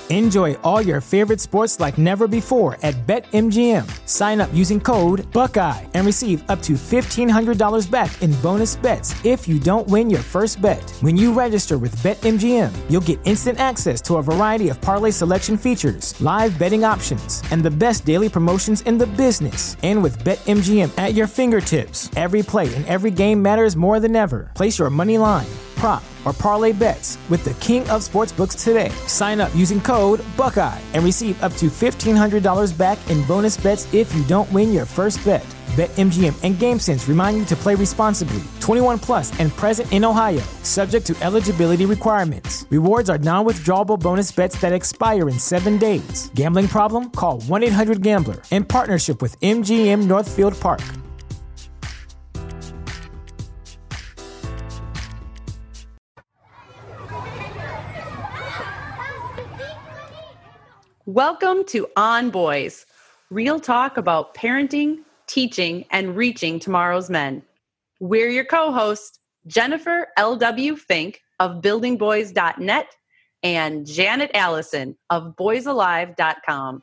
Enjoy all your favorite sports like never before at BetMGM. Sign up using code Buckeye and receive up to $1,500 back in bonus bets if you don't win your first bet. When you register with BetMGM, you'll get instant access to a variety of parlay selection features, live betting options, and the best daily promotions in the business. And with BetMGM at your fingertips, every play and every game matters more than ever. Place your money line, prop, or parlay bets with the king of sportsbooks today. Sign up using code Buckeye and receive up to $1,500 back in bonus bets if you don't win your first bet. BetMGM and GameSense remind you to play responsibly. 21 plus and present in Ohio, subject to eligibility requirements. Rewards are non-withdrawable bonus bets that expire in 7 days. Gambling problem? Call 1-800-GAMBLER. In partnership with MGM Northfield Park. Welcome to On Boys, real talk about parenting, teaching, and reaching tomorrow's men. We're your co-hosts, Jennifer L.W. Fink of buildingboys.net and Janet Allison of boysalive.com.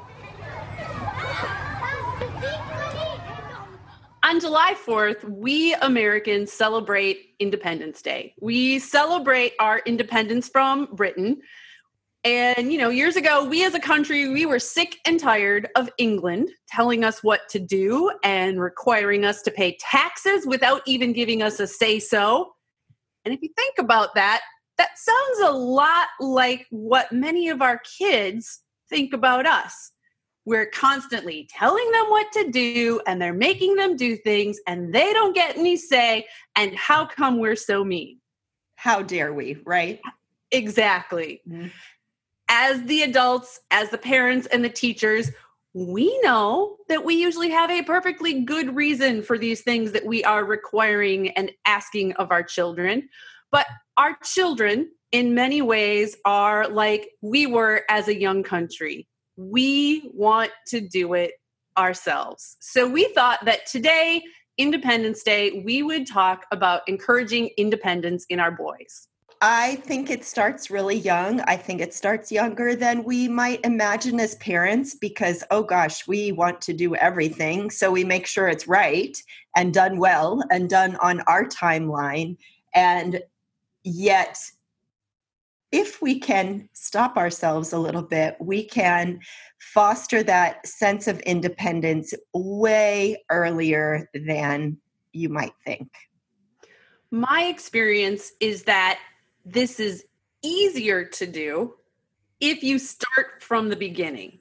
On July 4th, we Americans celebrate Independence Day. We celebrate our independence from Britain. And, years ago, we as a country, we were sick and tired of England telling us what to do and requiring us to pay taxes without even giving us a say-so. And if you think about that, that sounds a lot like what many of our kids think about us. We're constantly telling them what to do, and they're making them do things, and they don't get any say. And how come we're so mean? How dare we, right? Exactly. Mm-hmm. As the adults, as the parents and the teachers, we know that we usually have a perfectly good reason for these things that we are requiring and asking of our children. But our children, in many ways, are like we were as a young country. We want to do it ourselves. So we thought that today, Independence Day, we would talk about encouraging independence in our boys. I think it starts really young. I think it starts younger than we might imagine as parents because, oh gosh, we want to do everything. So we make sure it's right and done well and done on our timeline. And yet, if we can stop ourselves a little bit, we can foster that sense of independence way earlier than you might think. My experience is that this is easier to do if you start from the beginning.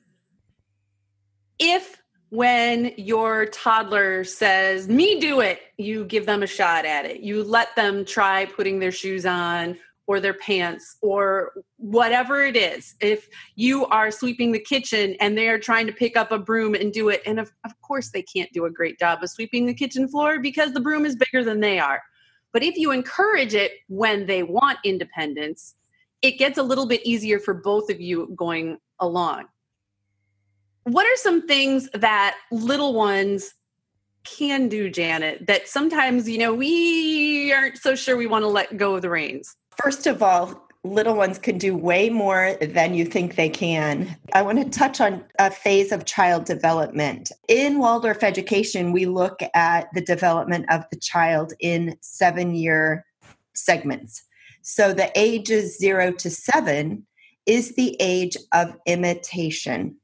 If when your toddler says, me do it, you give them a shot at it. You let them try putting their shoes on or their pants or whatever it is. If you are sweeping the kitchen and they're trying to pick up a broom and do it, and of course they can't do a great job of sweeping the kitchen floor because the broom is bigger than they are. But if you encourage it when they want independence, it gets a little bit easier for both of you going along. What are some things that little ones can do, Janet, that sometimes, we aren't so sure we want to let go of the reins? First of all, little ones can do way more than you think they can. I want to touch on a phase of child development. In Waldorf education, we look at the development of the child in 7-year segments. So the ages 0 to 7 is the age of imitation.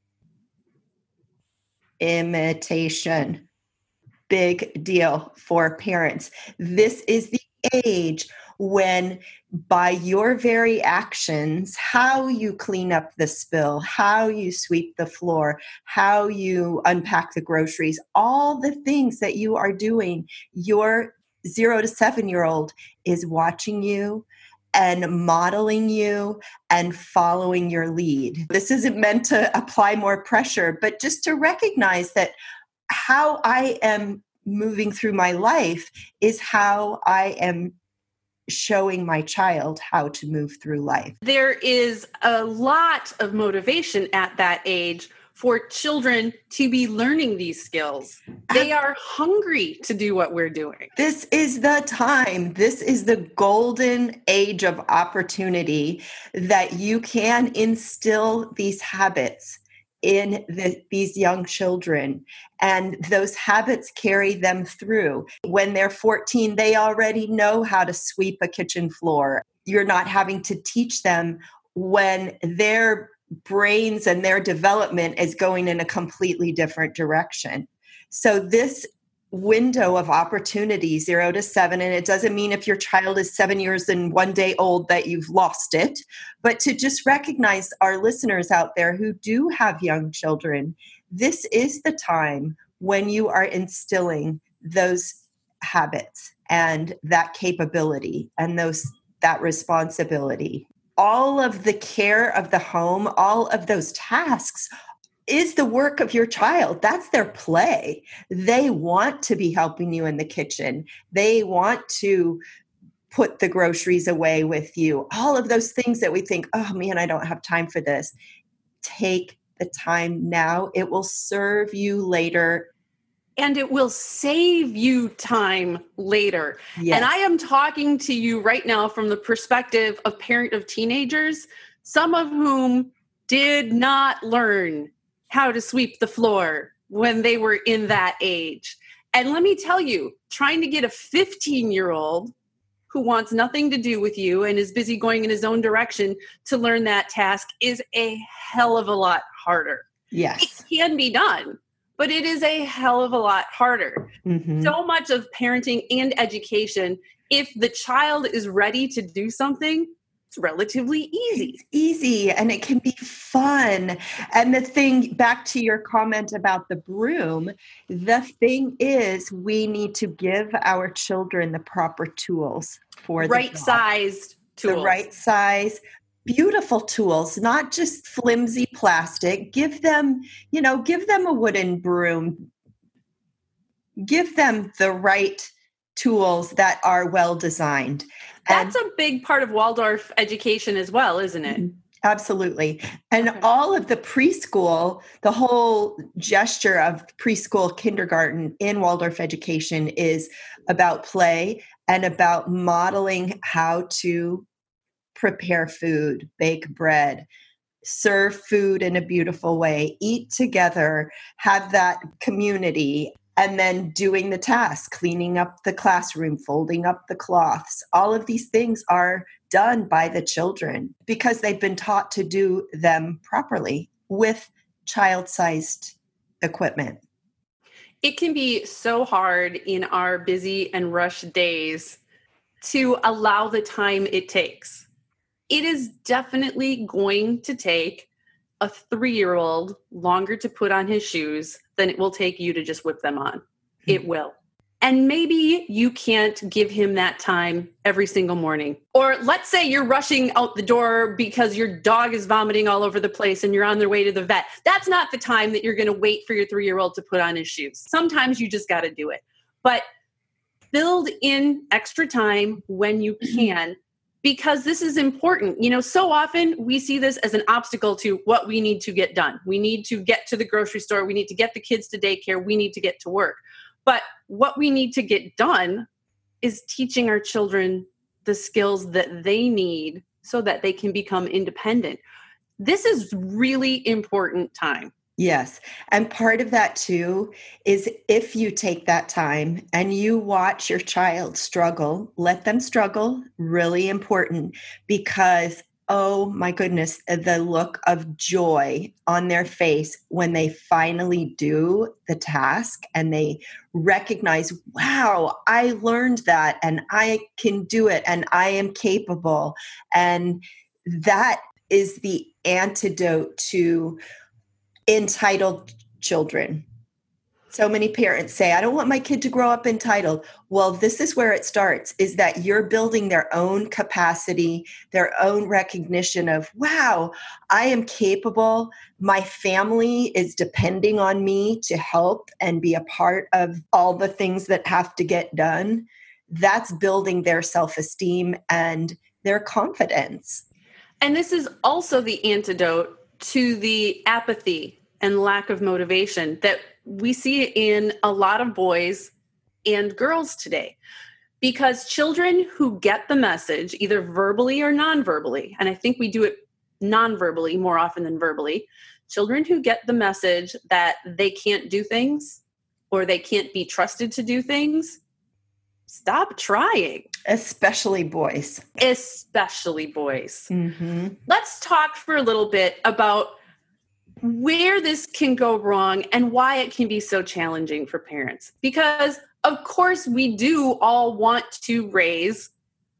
Imitation. Big deal for parents. This is the age when by your very actions, how you clean up the spill, how you sweep the floor, how you unpack the groceries, all the things that you are doing, your 0 to 7-year-old is watching you and modeling you and following your lead. This isn't meant to apply more pressure, but just to recognize that how I am moving through my life is how I am showing my child how to move through life. There is a lot of motivation at that age for children to be learning these skills. They are hungry to do what we're doing. This is the time. This is the golden age of opportunity that you can instill these habits in these young children. And those habits carry them through. When they're 14, they already know how to sweep a kitchen floor. You're not having to teach them when their brains and their development is going in a completely different direction. So this window of opportunity, 0 to 7, and it doesn't mean if your child is 7 years and 1 day old that you've lost it, but to just recognize our listeners out there who do have young children, this is the time when you are instilling those habits and that capability and that responsibility. All of the care of the home, all of those tasks is the work of your child. That's their play. They want to be helping you in the kitchen. They want to put the groceries away with you. All of those things that we think, oh man, I don't have time for this. Take the time now. It will serve you later. And it will save you time later. Yes. And I am talking to you right now from the perspective of parent of teenagers, some of whom did not learn how to sweep the floor when they were in that age. And let me tell you, trying to get a 15-year-old who wants nothing to do with you and is busy going in his own direction to learn that task is a hell of a lot harder. Yes. It can be done, but it is a hell of a lot harder. Mm-hmm. So much of parenting and education, if the child is ready to do something, it's relatively easy. It's easy and it can be fun. And the thing, back to your comment about the broom, the thing is we need to give our children the proper tools for the right-sized tools. The right size, beautiful tools, not just flimsy plastic. Give them a wooden broom. Give them the right tools that are well designed. That's a big part of Waldorf education as well, isn't it? Absolutely. And all of the preschool, the whole gesture of preschool kindergarten in Waldorf education is about play and about modeling how to prepare food, bake bread, serve food in a beautiful way, eat together, have that community. And then doing the task, cleaning up the classroom, folding up the cloths. All of these things are done by the children because they've been taught to do them properly with child-sized equipment. It can be so hard in our busy and rushed days to allow the time it takes. It is definitely going to take a 3-year-old longer to put on his shoes than it will take you to just whip them on. It will. And maybe you can't give him that time every single morning. Or let's say you're rushing out the door because your dog is vomiting all over the place and you're on their way to the vet. That's not the time that you're going to wait for your 3-year-old to put on his shoes. Sometimes you just got to do it. But build in extra time when you can, because this is important. So often we see this as an obstacle to what we need to get done. We need to get to the grocery store. We need to get the kids to daycare. We need to get to work. But what we need to get done is teaching our children the skills that they need so that they can become independent. This is really important time. Yes. And part of that too is if you take that time and you watch your child struggle, let them struggle, really important, because, oh my goodness, the look of joy on their face when they finally do the task and they recognize, wow, I learned that and I can do it and I am capable. And that is the antidote to entitled children. So many parents say, I don't want my kid to grow up entitled. Well, this is where it starts, is that you're building their own capacity, their own recognition of, wow, I am capable. My family is depending on me to help and be a part of all the things that have to get done. That's building their self-esteem and their confidence. And this is also the antidote to the apathy and lack of motivation that we see in a lot of boys and girls today. Because children who get the message, either verbally or non-verbally, and I think we do it non-verbally more often than verbally, children who get the message that they can't do things or they can't be trusted to do things, stop trying. Especially boys. Especially boys. Mm-hmm. Let's talk for a little bit about where this can go wrong and why it can be so challenging for parents. Because of course, we do all want to raise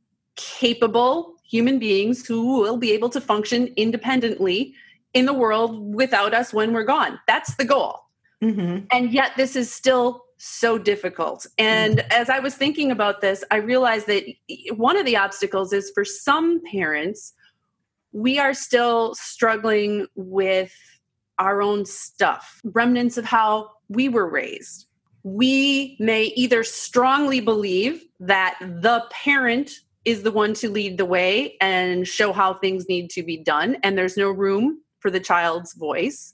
capable human beings who will be able to function independently in the world without us when we're gone. That's the goal. Mm-hmm. And yet this is still so difficult. And as I was thinking about this, I realized that one of the obstacles is for some parents, we are still struggling with our own stuff, remnants of how we were raised. We may either strongly believe that the parent is the one to lead the way and show how things need to be done, and there's no room for the child's voice.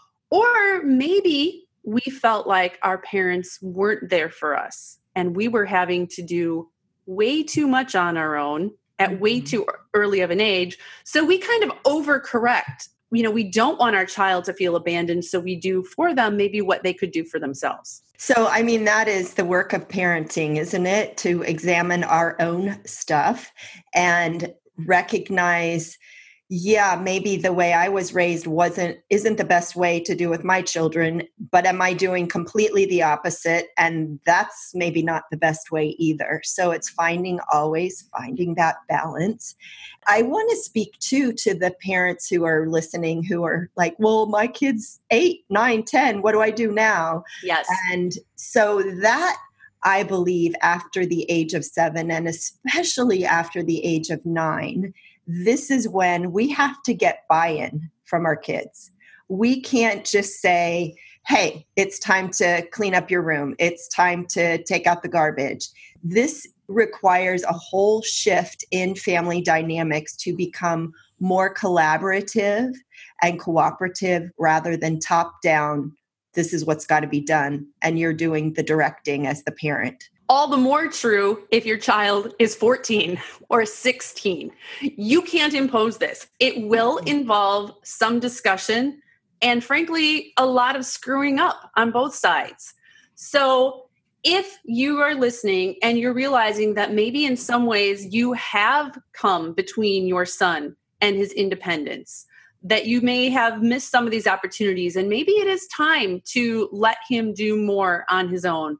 Or maybe we felt like our parents weren't there for us, and we were having to do way too much on our own at way too early of an age. So we kind of overcorrect. We don't want our child to feel abandoned, so we do for them maybe what they could do for themselves. So, that is the work of parenting, isn't it? To examine our own stuff and recognize, maybe the way I was raised isn't the best way to do with my children, but am I doing completely the opposite? And that's maybe not the best way either. So it's always finding that balance. I want to speak too to the parents who are listening who are like, well, my kid's 8, 9, 10. What do I do now? Yes. And so that, I believe, after the age of 7 and especially after the age of 9, this is when we have to get buy-in from our kids. We can't just say, hey, it's time to clean up your room. It's time to take out the garbage. This requires a whole shift in family dynamics to become more collaborative and cooperative rather than top-down. This is what's got to be done. And you're doing the directing as the parent. All the more true if your child is 14 or 16. You can't impose this. It will involve some discussion and, frankly, a lot of screwing up on both sides. So if you are listening and you're realizing that maybe in some ways you have come between your son and his independence, that you may have missed some of these opportunities, and maybe it is time to let him do more on his own,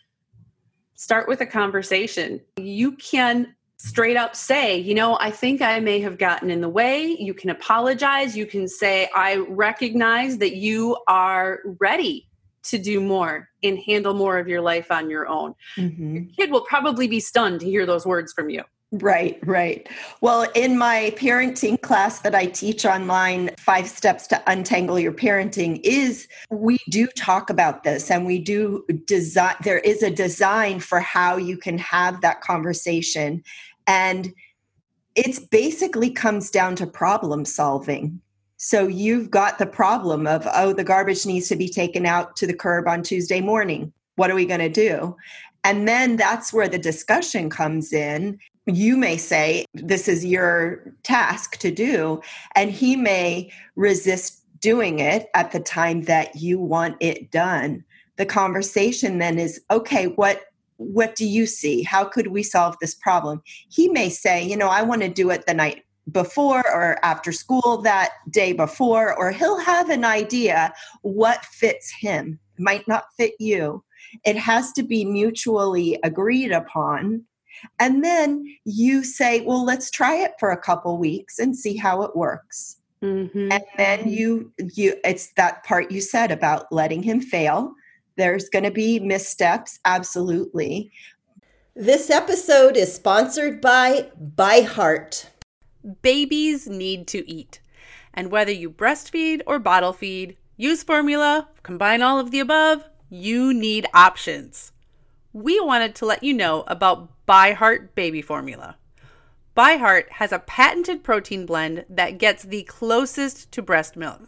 start with a conversation. You can straight up say, I think I may have gotten in the way. You can apologize. You can say, I recognize that you are ready to do more and handle more of your life on your own. Mm-hmm. Your kid will probably be stunned to hear those words from you. Right. Well, in my parenting class that I teach online, 5 Steps to Untangle Your Parenting, we do talk about this, and we do design. There is a design for how you can have that conversation. And it's basically comes down to problem solving. So you've got the problem of, the garbage needs to be taken out to the curb on Tuesday morning. What are we going to do? And then that's where the discussion comes in. You may say, this is your task to do, and he may resist doing it at the time that you want it done. The conversation then is, okay, what do you see? How could we solve this problem? He may say, I want to do it the night before or after school that day before, or he'll have an idea what fits him. It might not fit you. It has to be mutually agreed upon. And then you say, well, let's try it for a couple weeks and see how it works. Mm-hmm. And then you it's that part you said about letting him fail. There's going to be missteps. Absolutely. This episode is sponsored by ByHeart. Babies need to eat. And whether you breastfeed or bottle feed, use formula, combine all of the above, you need options. We wanted to let you know about ByHeart Baby Formula. ByHeart has a patented protein blend that gets the closest to breast milk.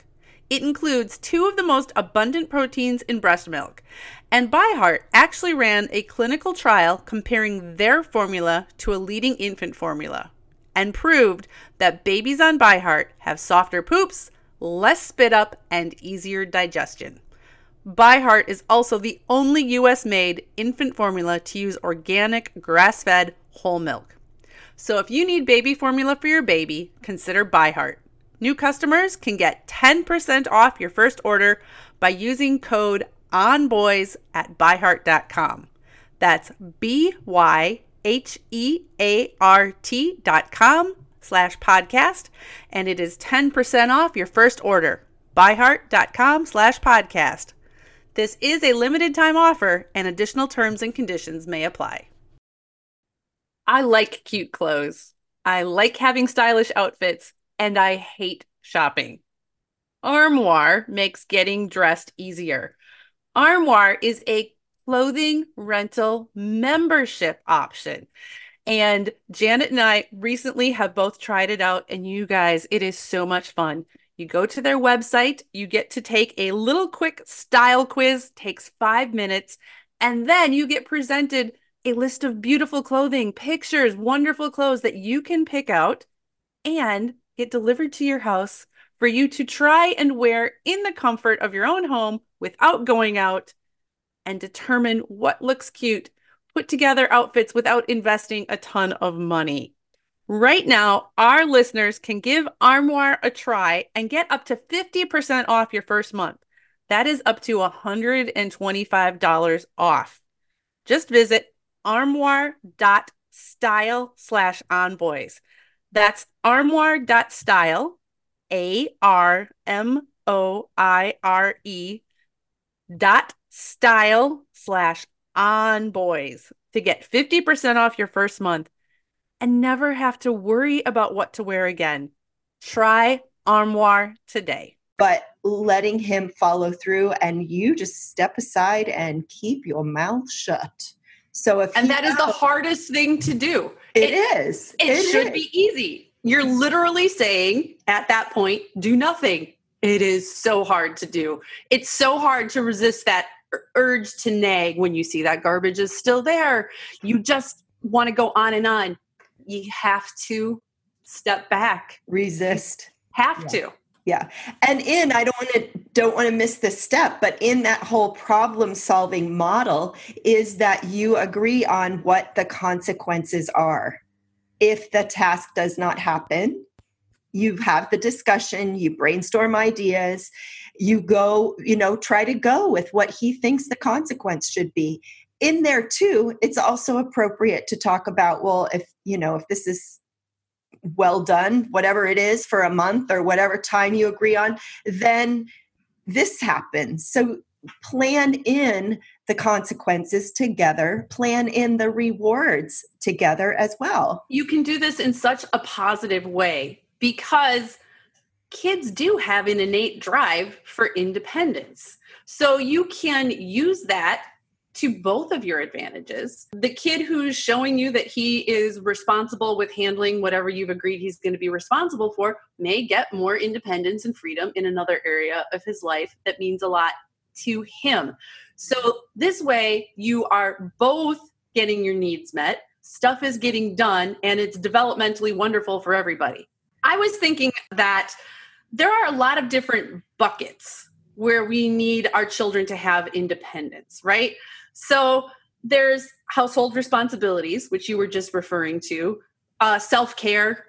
It includes 2 of the most abundant proteins in breast milk. And ByHeart actually ran a clinical trial comparing their formula to a leading infant formula and proved that babies on ByHeart have softer poops, less spit up, and easier digestion. ByHeart is also the only US-made infant formula to use organic, grass-fed whole milk. So if you need baby formula for your baby, consider ByHeart. New customers can get 10% off your first order by using code ONBOYS at byheart.com. That's BYHEART.com/podcast, and it is 10% off your first order. byheart.com/podcast. This is a limited time offer, and additional terms and conditions may apply. I like cute clothes. I like having stylish outfits, and I hate shopping. Armoire makes getting dressed easier. Armoire is a clothing rental membership option. And Janet and I recently have both tried it out, and you guys, it is so much fun. You go to their website, you get to take a little quick style quiz, takes 5 minutes, and then you get presented a list of beautiful clothing, pictures, wonderful clothes that you can pick out and get delivered to your house for you to try and wear in the comfort of your own home without going out, and determine what looks cute, put together outfits without investing a ton of money. Right now, our listeners can give Armoire a try and get up to 50% off your first month. That is up to $125 off. Just visit armoire.style/onboys. That's armoire.style, ARMOIRE.style/onboys to get 50% off your first month and never have to worry about what to wear again. Try Armoire today. But letting him follow through, and you just step aside and keep your mouth shut. So and that is the hardest thing to do. It is. It should be easy. You're literally saying at that point, do nothing. It is so hard to do. It's so hard to resist that urge to nag when you see that garbage is still there. You just want to go on and on. You have to step back. Resist. Have to. Yeah. And I don't want to miss this step, but in that whole problem solving model is that you agree on what the consequences are. If the task does not happen, you have the discussion, you brainstorm ideas, you go, try to go with what he thinks the consequence should be. In there too, it's also appropriate to talk about, well, if this is well done, whatever it is for a month or whatever time you agree on, then this happens. So plan in the consequences together, plan in the rewards together as well. You can do this in such a positive way because kids do have an innate drive for independence. So you can use that to both of your advantages. The kid who's showing you that he is responsible with handling whatever you've agreed he's going to be responsible for may get more independence and freedom in another area of his life that means a lot to him. So this way you are both getting your needs met, stuff is getting done, and it's developmentally wonderful for everybody. I was thinking that there are a lot of different buckets where we need our children to have independence, right? So there's household responsibilities, which you were just referring to, self-care,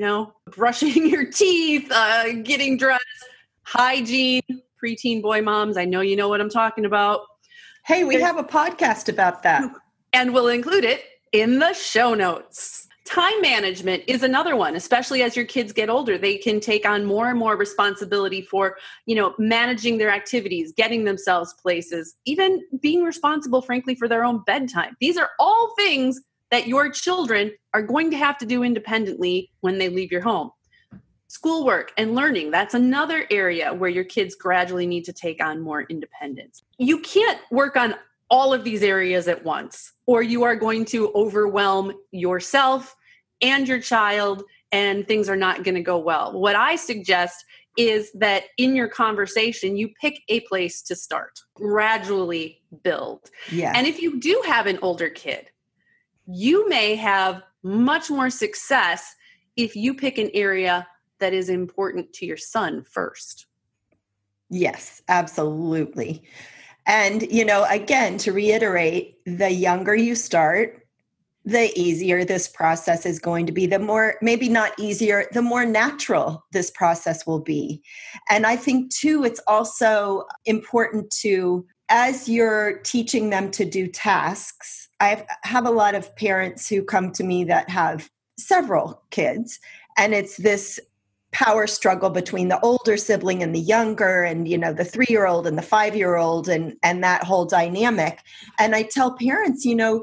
brushing your teeth, getting dressed, hygiene, preteen boy moms. I know you know what I'm talking about. Hey, we have a podcast about that. And we'll include it in the show notes. Time management is another one, especially as your kids get older. They can take on more and more responsibility for, managing their activities, getting themselves places, even being responsible, frankly, for their own bedtime. These are all things that your children are going to have to do independently when they leave your home. Schoolwork and learning, that's another area where your kids gradually need to take on more independence. You can't work on all of these areas at once, or you are going to overwhelm yourself and your child and things are not going to go well. What I suggest is that in your conversation, you pick a place to start, gradually build. Yes. And if you do have an older kid, you may have much more success if you pick an area that is important to your son first. Yes, absolutely. And, again, to reiterate, the younger you start, the easier this process is going to be. The more, maybe not easier, the more natural this process will be. And I think, too, it's also important to, as you're teaching them to do tasks, I have a lot of parents who come to me that have several kids, and it's this power struggle between the older sibling and the younger, and the 3-year-old and the 5-year-old, and that whole dynamic. And I tell parents, your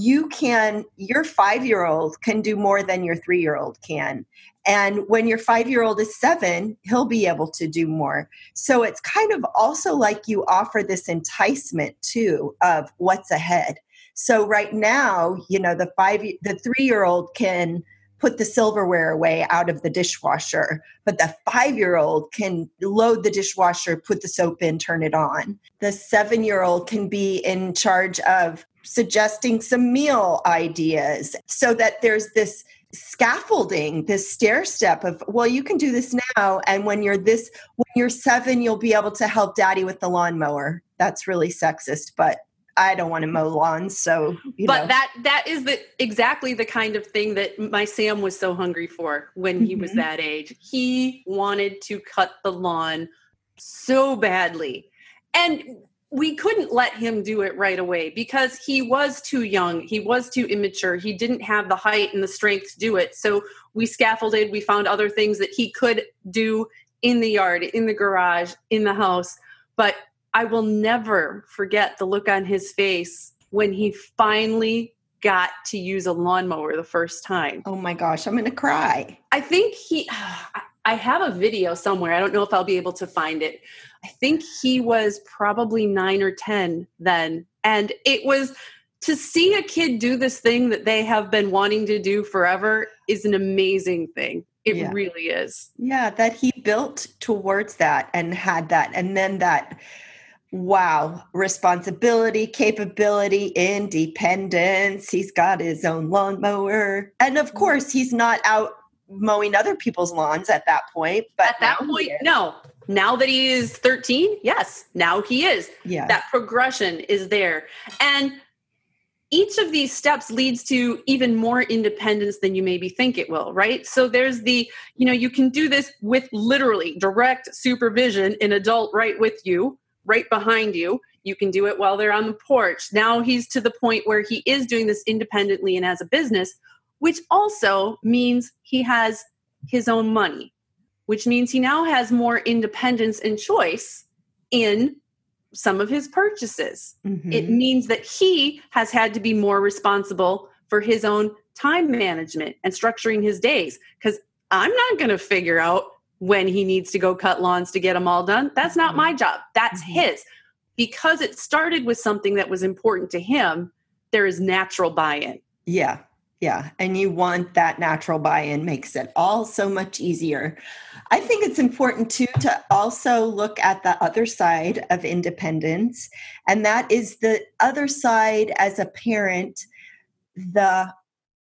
5-year-old can do more than your 3-year-old can. And when your 5-year-old is 7, he'll be able to do more. So it's kind of also like you offer this enticement too of what's ahead. So right now, the 3-year-old can put the silverware away out of the dishwasher, but the 5-year-old can load the dishwasher, put the soap in, turn it on. The 7-year-old can be in charge of suggesting some meal ideas, so that there's this scaffolding, this stair step of, well, you can do this now. And when you're 7, you'll be able to help daddy with the lawnmower. That's really sexist, but I don't want to mow lawns, so But that is exactly the kind of thing that my Sam was so hungry for when he was that age. He wanted to cut the lawn so badly, and we couldn't let him do it right away because he was too young, he was too immature, he didn't have the height and the strength to do it. So we scaffolded, we found other things that he could do in the yard, in the garage, in the house, but I will never forget the look on his face when he finally got to use a lawnmower the first time. Oh my gosh, I'm going to cry. I think I have a video somewhere. I don't know if I'll be able to find it. I think he was probably 9 or 10 then. And it was, to see a kid do this thing that they have been wanting to do forever is an amazing thing. It really is. Yeah, that he built towards that and had that. And then that, wow, responsibility, capability, independence. He's got his own lawnmower. And of course, he's not out mowing other people's lawns at that point. But at that point, no. Now that he is 13, yes, now he is. Yeah. That progression is there. And each of these steps leads to even more independence than you maybe think it will, right? So there's you can do this with literally direct supervision, an adult right with you, right behind you. You can do it while they're on the porch. Now he's to the point where he is doing this independently and as a business, which also means he has his own money, which means he now has more independence and choice in some of his purchases. Mm-hmm. It means that he has had to be more responsible for his own time management and structuring his days, because I'm not going to figure out when he needs to go cut lawns to get them all done. That's not my job. That's his. Because it started with something that was important to him, there is natural buy-in. Yeah. Yeah. And you want that natural buy-in, makes it all so much easier. I think it's important too to also look at the other side of independence. And that is the other side as a parent, the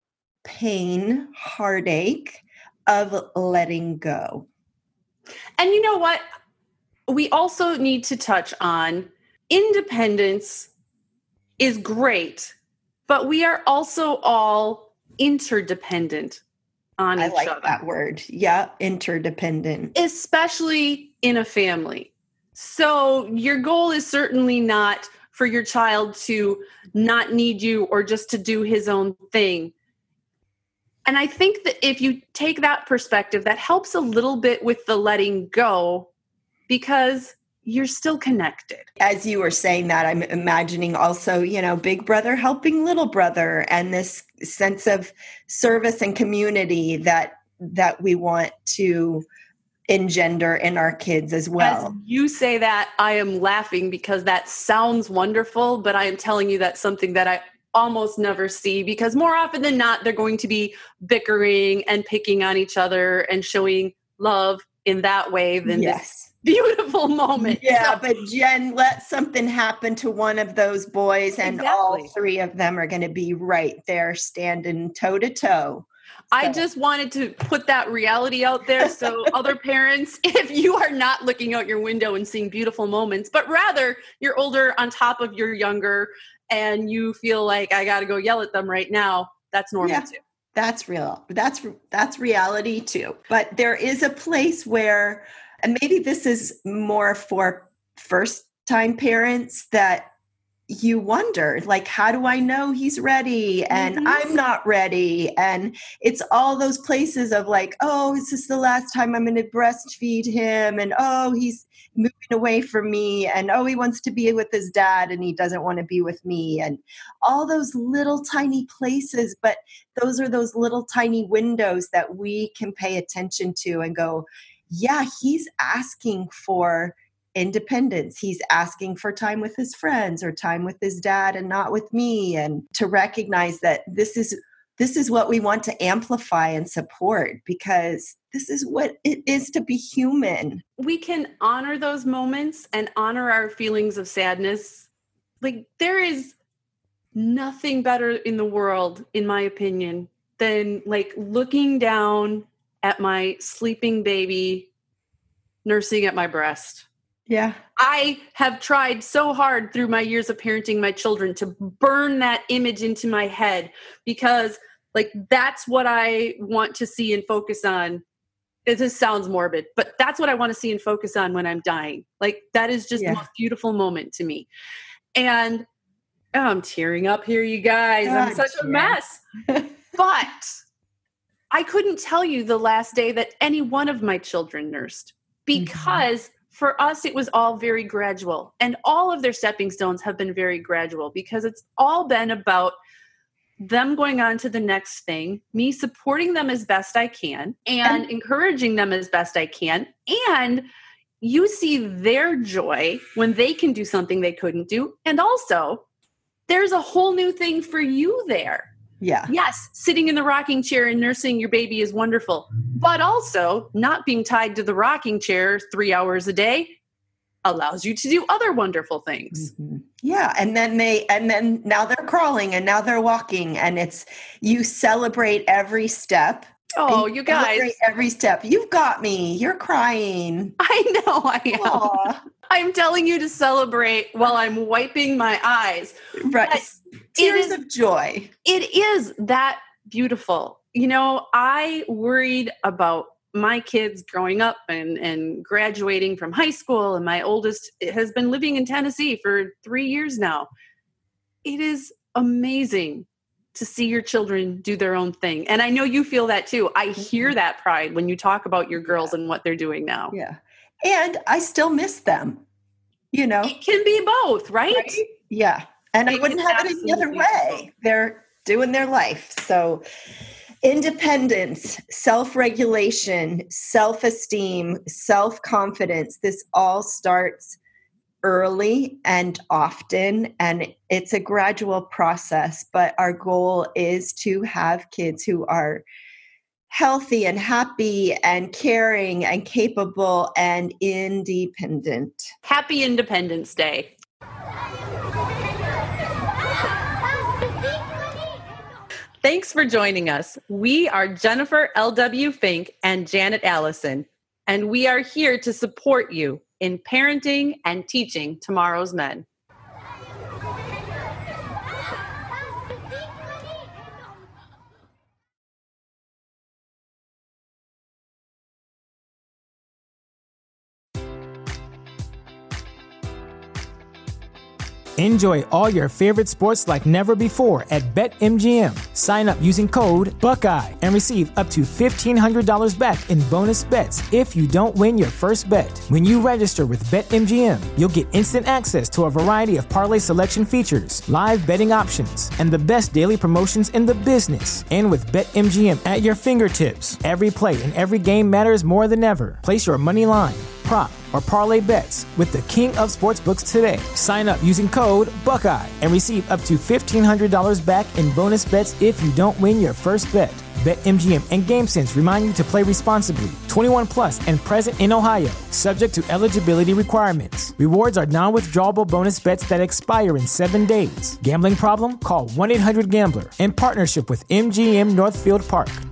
pain, heartache of letting go. And you know what? We also need to touch on independence is great, but we are also all interdependent on each other. I like that word. Yeah, interdependent. Especially in a family. So your goal is certainly not for your child to not need you or just to do his own thing. And I think that if you take that perspective, that helps a little bit with the letting go, because you're still connected. As you were saying that, I'm imagining also, big brother helping little brother, and this sense of service and community that we want to engender in our kids as well. As you say that, I am laughing because that sounds wonderful, but I am telling you that's something that almost never see, because more often than not, they're going to be bickering and picking on each other and showing love in that way than this beautiful moment. Yeah, but Jen, let something happen to one of those boys and all three of them are going to be right there standing toe to toe. I just wanted to put that reality out there. So other parents, if you are not looking out your window and seeing beautiful moments, but rather you're older on top of your younger and you feel like I got to go yell at them right now, that's normal too. That's real. That's reality too. But there is a place where, and maybe this is more for first time parents, that you wonder, like, how do I know he's ready? And I'm not ready. And it's all those places of like, oh, is this the last time I'm going to breastfeed him? And oh, he's moving away from me. And oh, he wants to be with his dad and he doesn't want to be with me. And all those little tiny places. But those are those little tiny windows that we can pay attention to and go, yeah, he's asking for independence. He's asking for time with his friends or time with his dad and not with me. And to recognize that this is what we want to amplify and support, because this is what it is to be human. We can honor those moments and honor our feelings of sadness. Like, there is nothing better in the world, in my opinion, than like looking down at my sleeping baby nursing at my breast. Yeah. I have tried so hard through my years of parenting my children to burn that image into my head, because like that's what I want to see and focus on. This sounds morbid, but that's what I want to see and focus on when I'm dying. Like, that is just the most beautiful moment to me. And I'm tearing up here, you guys. I'm such a mess. But I couldn't tell you the last day that any one of my children nursed, because for us, it was all very gradual, and all of their stepping stones have been very gradual, because it's all been about them going on to the next thing, me supporting them as best I can and encouraging them as best I can. And you see their joy when they can do something they couldn't do. And also, there's a whole new thing for you there. Yeah. Yes, sitting in the rocking chair and nursing your baby is wonderful, but also not being tied to the rocking chair 3 hours a day allows you to do other wonderful things. Yeah. And then now they're crawling and now they're walking, and you celebrate every step. Oh, you guys. Every step. You've got me. You're crying. I know I am. Aww. I'm telling you to celebrate while I'm wiping my eyes. Right. Tears of joy. It is that beautiful. You know, I worried about my kids growing up and graduating from high school, and my oldest has been living in Tennessee for 3 years now. It is amazing to see your children do their own thing. And I know you feel that too. I hear that pride when you talk about your girls and what they're doing now. Yeah. And I still miss them, you know. It can be both, right? Yeah. And I wouldn't have it any other way. They're doing their life. So independence, self-regulation, self-esteem, self-confidence, this all starts early and often, and it's a gradual process. But our goal is to have kids who are healthy and happy and caring and capable and independent. Happy Independence Day. Thanks for joining us. We are Jennifer L.W. Fink and Janet Allison, and we are here to support you in parenting and teaching tomorrow's men. Enjoy all your favorite sports like never before at BetMGM. Sign up using code Buckeye and receive up to $1,500 back in bonus bets if you don't win your first bet. When you register with BetMGM, you'll get instant access to a variety of parlay selection features, live betting options, and the best daily promotions in the business. And with BetMGM at your fingertips, every play and every game matters more than ever. Place your money line, prop, or parlay bets with the king of sportsbooks today. Sign up using code Buckeye and receive up to $1,500 back in bonus bets if you don't win your first bet. BetMGM and GameSense remind you to play responsibly. 21 plus and present in Ohio, subject to eligibility requirements. Rewards are non-withdrawable bonus bets that expire in 7 days. Gambling problem? Call 1-800-GAMBLER in partnership with MGM Northfield Park.